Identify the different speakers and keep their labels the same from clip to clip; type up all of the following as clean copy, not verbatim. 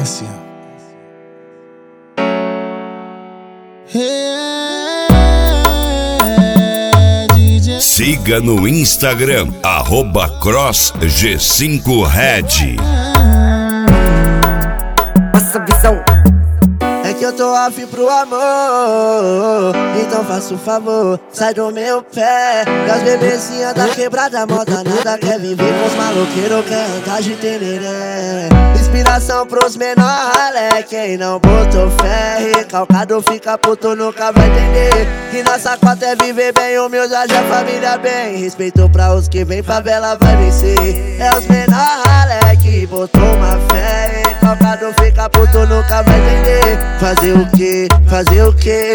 Speaker 1: assim, ó.
Speaker 2: Siga no Instagram, @CrossG5Red.
Speaker 3: Passa visão.
Speaker 4: É que eu tô afim pro amor, então faça um favor, sai do meu pé. E as bebezinhas da quebrada moda nada quer viver com os maloqueiros, quer andar de tereré. Inspiração pros menor ralé, quem não botou fé, recalcado fica puto, nunca vai entender. E nossa cota é viver bem, humildade, a família bem. Respeito pra os que vem, favela vai vencer. É os menor ralé que botou uma fé, recalcado fica puto, nunca vai entender. Fazer o quê? Fazer o quê?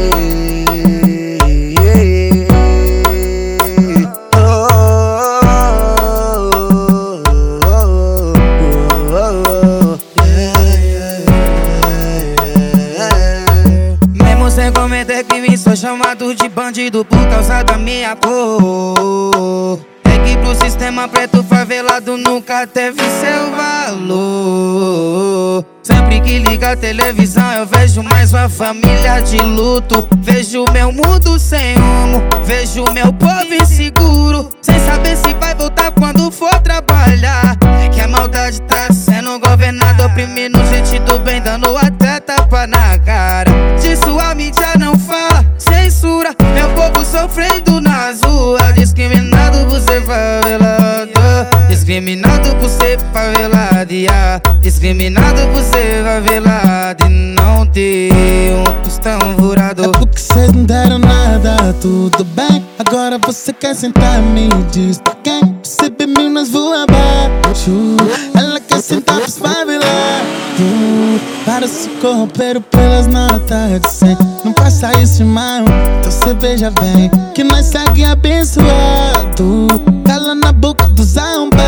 Speaker 3: Mesmo sem cometer crime, sou chamado de bandido por causa da minha cor. É que pro sistema preto favelado nunca teve seu valor. Sempre que liga a televisão eu vejo mais uma família de luto. Vejo meu mundo sem rumo, vejo meu povo inseguro, sem saber se vai voltar quando for trabalhar. É que a maldade tá sendo governada, oprimindo gente do bem, dando até tapa na cara. Disso a mídia não fala, censura meu povo sofrendo nas ruas. Discriminado por ser favelado, discriminado por ser favelado, yeah. Discriminado por ser favelado e não ter um tostão furado.
Speaker 1: É porque cês não deram nada, tudo bem. Agora você quer sentar, me diz pra quem? Você bebeu, nós voa abaixo. Ela quer sentar pros favelados, para se corromper pelas notas de 100. Não passa isso, irmão, então cê veja bem que nós segue abençoado. Cala na boca dos arrombados.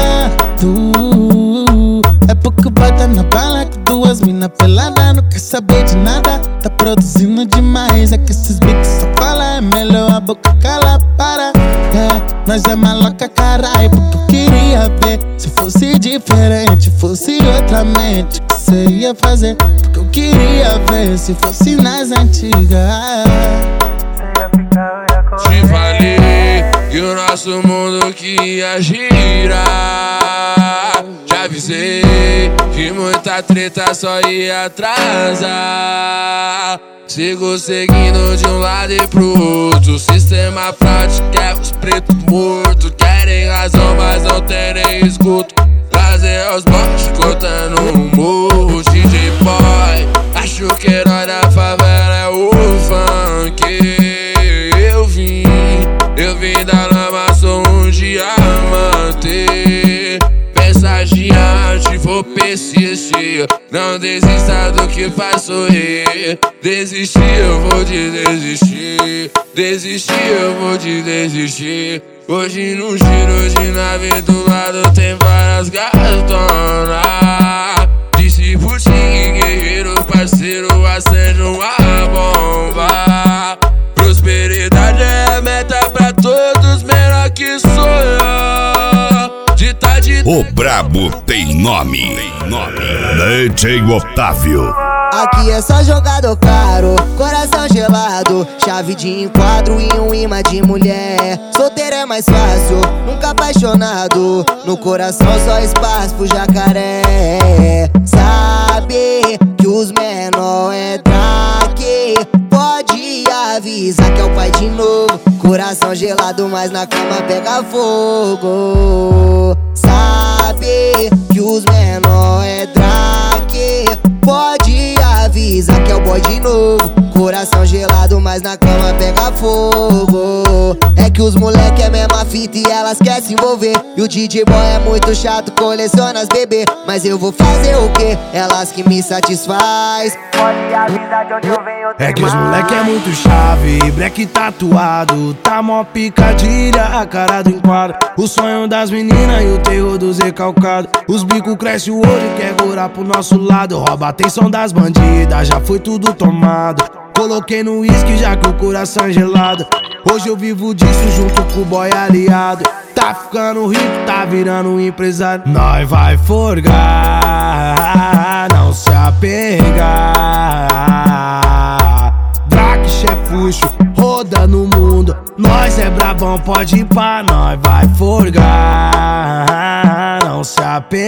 Speaker 1: É porque bota na bala que duas mina pelada não quer saber de nada. Tá produzindo demais, é que esses bicos só falam. É melhor a boca cala, para. Nós é maloca, caralho, porque eu queria ver. Se fosse diferente, fosse outra mente, que cê ia fazer? Porque eu queria ver, se fosse nas antigas.
Speaker 5: Te falei que o nosso mundo que ia girar. Já avisei que muita treta só ia atrasar. Sigo seguindo de um lado e pro outro. O sistema prático quer os pretos mortos. Querem razão, mas não tem nem escuto. Trazer aos botes, cortando um morro. DJ Boy, acho que o herói da favela é o funk. Eu vim da lama, sou um diamante. Pensagiante, vou persistir. Não desista do que faz sorrir. Desistir, eu vou te desistir. Desistir, eu vou te desistir. Hoje no giro de nave do lado tem várias gatonas. Disse Putin, guerreiro, parceiro, acende uma bomba. Prosperidade é a meta pra todos, menor que sonhar.
Speaker 2: O brabo tem nome. DJ Otávio.
Speaker 4: Aqui é só jogador caro, coração gelado, chave de enquadro e um imã de mulher. Solteiro é mais fácil, nunca apaixonado, no coração só espaço pro jacaré. Sabe que os menor é traque, pode avisar que é o pai de novo. Coração gelado, mas na cama pega fogo. Sabe que os menor é traque, pode avisar que é o boy de novo. Coração gelado, mas na cama pega fogo. É que os moleque é mesma fita e elas querem se envolver. E o DJ Boy é muito chato, coleciona as bebê. Mas eu vou fazer o quê? Elas que me satisfaz.
Speaker 3: Pode avisar de onde eu venho.
Speaker 6: É que os moleque é muito chave, black tatuado, tá mó picadilha, a cara do enquadro. O sonho das meninas e o terror dos recalcados. Os bicos crescem o olho e quer gorar pro nosso lado. Rouba a atenção das bandidas, já foi tudo tomado. Coloquei no uísque já que o coração é gelado. Hoje eu vivo disso junto com o boy aliado. Tá ficando rico, tá virando um empresário. Nós vai forgar, não só apegar. Draque chefuxo, roda no mundo. Nós é brabão, pode ir pra nós, vai forgar. Não se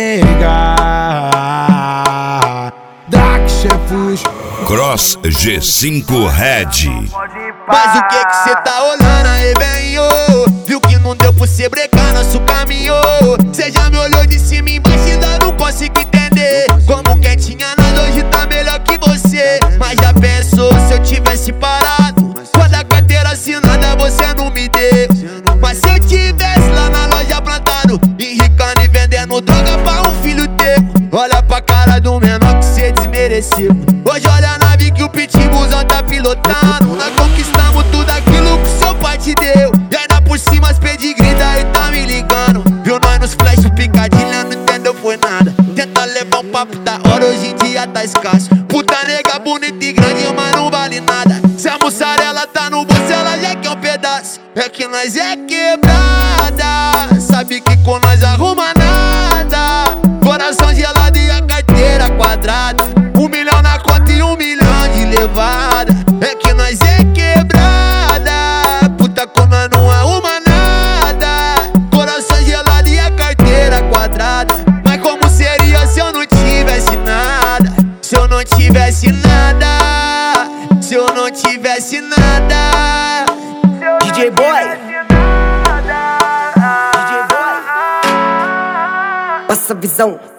Speaker 6: apegar. Draque chefuxo.
Speaker 2: Cross G5 Red.
Speaker 7: Mas o que cê tá olhando aí, velho? Viu que não deu pra cê brecar nosso caminho. Cê já me olhou de cima e embaixo e ainda não consigo entender como quem tinha nada hoje tá melhor que você. Mas já pensou se eu tivesse parado? Quando a carteira assinada você não me deu. Mas se eu tivesse lá na loja plantado, enricando e vendendo droga pra um filho teu. Olha pra cara do menor que cê desmereceu. Hoje olha a nave que o pitbullzão tá pilotando. Nós conquistamos tudo aquilo que seu pai te deu. E ainda por cima as pedigree daí tá me ligando. Viu nós nos flash picadilha, não entendeu foi nada. Tenta levar um papo da hora, hoje em dia tá escasso. Puta nega bonita e grande, mas não vale nada. Se a mussarela tá no bolso, ela já quer um pedaço. É que nós é quebrada, sabe que com nós arruma nada. Coração gelado e a carteira quadrada. 1 milhão na conta e 1 milhão de levada. É que nós é quebrada, puta como nós não arruma nada. Coração gelado e a carteira quadrada. Mas como seria se eu não tivesse nada? Se eu não tivesse nada, se eu não tivesse nada.
Speaker 4: DJ Boy, passa visão.